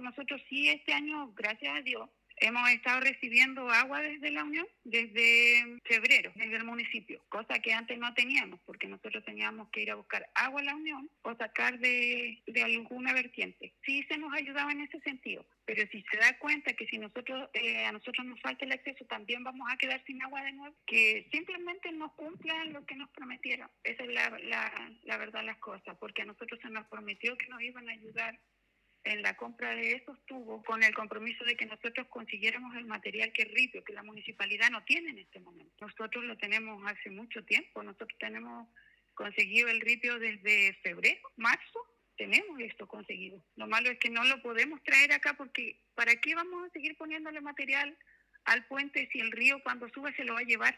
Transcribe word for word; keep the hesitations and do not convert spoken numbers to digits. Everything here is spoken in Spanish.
nosotros sí este año, gracias a Dios, hemos estado recibiendo agua desde la Unión, desde febrero, desde el municipio, cosa que antes no teníamos, porque nosotros teníamos que ir a buscar agua a la Unión o sacar de, de alguna vertiente. Sí se nos ayudaba en ese sentido, pero si se da cuenta que si nosotros eh, a nosotros nos falta el acceso, también vamos a quedar sin agua de nuevo, que simplemente no cumplan lo que nos prometieron. Esa es la, la, la verdad de las cosas, porque a nosotros se nos prometió que nos iban a ayudar en la compra de esos tubos, con el compromiso de que nosotros consiguiéramos el material que es ripio, que la municipalidad no tiene en este momento. Nosotros lo tenemos hace mucho tiempo, nosotros tenemos conseguido el ripio desde febrero, marzo, tenemos esto conseguido. Lo malo es que no lo podemos traer acá porque ¿para qué vamos a seguir poniéndole material al puente si el río cuando sube se lo va a llevar?